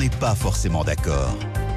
n'est pas forcément d'accord.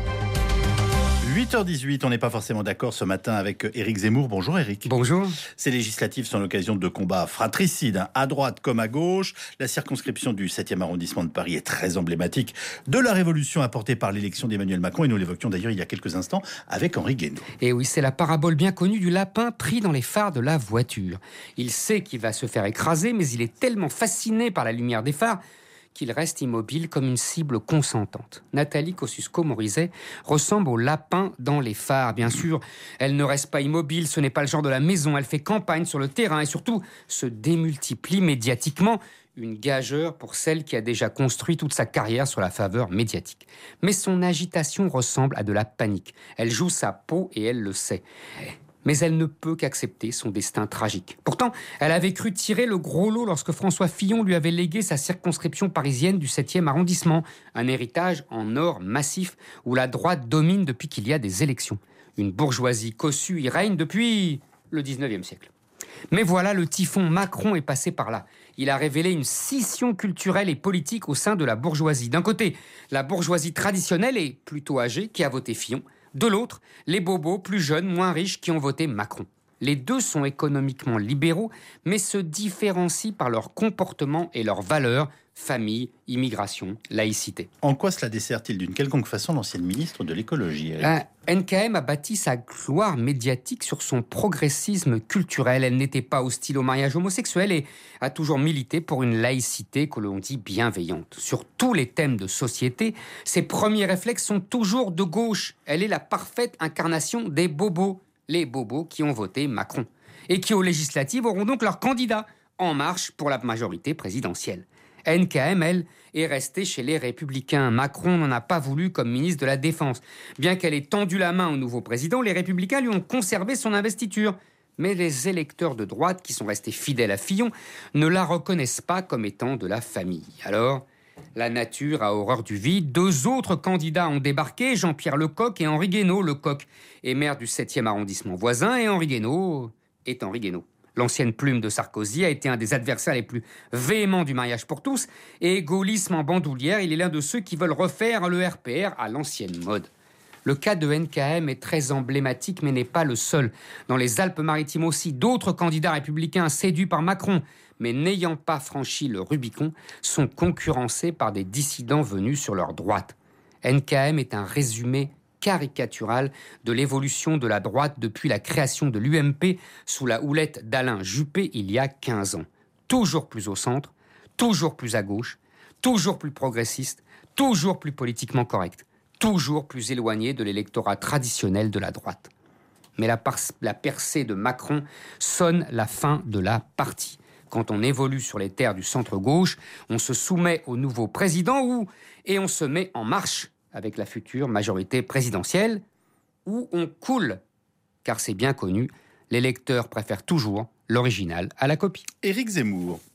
8h18, on n'est pas forcément d'accord ce matin avec Éric Zemmour. Bonjour Éric. Bonjour. Ces législatives sont l'occasion de combats fratricides, à droite comme à gauche. La circonscription du 7e arrondissement de Paris est très emblématique de la révolution apportée par l'élection d'Emmanuel Macron. Et nous l'évoquions d'ailleurs il y a quelques instants avec Henri Guénaud. Et oui, c'est la parabole bien connue du lapin pris dans les phares de la voiture. Il sait qu'il va se faire écraser, mais il est tellement fasciné par la lumière des phares qu'il reste immobile comme une cible consentante. Nathalie Kosciusko-Morizet ressemble au lapin dans les phares. Bien sûr, elle ne reste pas immobile, ce n'est pas le genre de la maison. Elle fait campagne sur le terrain et surtout se démultiplie médiatiquement. Une gageure pour celle qui a déjà construit toute sa carrière sur la faveur médiatique. Mais son agitation ressemble à de la panique. Elle joue sa peau et elle le sait. Mais elle ne peut qu'accepter son destin tragique. Pourtant, elle avait cru tirer le gros lot lorsque François Fillon lui avait légué sa circonscription parisienne du 7e arrondissement, un héritage en or massif où la droite domine depuis qu'il y a des élections. Une bourgeoisie cossue y règne depuis le 19e siècle. Mais voilà, le typhon Macron est passé par là. Il a révélé une scission culturelle et politique au sein de la bourgeoisie. D'un côté, la bourgeoisie traditionnelle et plutôt âgée qui a voté Fillon. De l'autre, les bobos plus jeunes, moins riches qui ont voté Macron. Les deux sont économiquement libéraux, mais se différencient par leur comportement et leurs valeurs, famille, immigration, laïcité. En quoi cela dessert-il d'une quelconque façon l'ancienne ministre de l'écologie, Éric ? NKM a bâti sa gloire médiatique sur son progressisme culturel. Elle n'était pas hostile au mariage homosexuel et a toujours milité pour une laïcité que l'on dit bienveillante. Sur tous les thèmes de société, ses premiers réflexes sont toujours de gauche. Elle est la parfaite incarnation des bobos. Les bobos qui ont voté Macron. Et qui, aux législatives, auront donc leur candidat en marche pour la majorité présidentielle. NKM, elle, est restée chez les Républicains. Macron n'en a pas voulu comme ministre de la Défense. Bien qu'elle ait tendu la main au nouveau président, les Républicains lui ont conservé son investiture. Mais les électeurs de droite, qui sont restés fidèles à Fillon, ne la reconnaissent pas comme étant de la famille. Alors, la nature a horreur du vide. Deux autres candidats ont débarqué, Jean-Pierre Lecoq et Henri Guénaud. Lecoq est maire du 7e arrondissement voisin et Henri Guénaud est Henri Guénaud. L'ancienne plume de Sarkozy a été un des adversaires les plus véhéments du mariage pour tous. Et gaullisme en bandoulière, il est l'un de ceux qui veulent refaire le RPR à l'ancienne mode. Le cas de NKM est très emblématique, mais n'est pas le seul. Dans les Alpes-Maritimes aussi, d'autres candidats républicains séduits par Macron, mais n'ayant pas franchi le Rubicon, sont concurrencés par des dissidents venus sur leur droite. NKM est un résumé caricatural de l'évolution de la droite depuis la création de l'UMP sous la houlette d'Alain Juppé il y a 15 ans. Toujours plus au centre, toujours plus à gauche, toujours plus progressiste, toujours plus politiquement correct, toujours plus éloigné de l'électorat traditionnel de la droite. Mais la percée de Macron sonne la fin de la partie. Quand on évolue sur les terres du centre-gauche, on se soumet au nouveau président et on se met en marche avec la future majorité présidentielle, où on coule. Car c'est bien connu, l'électeur préfère toujours l'original à la copie. Éric Zemmour.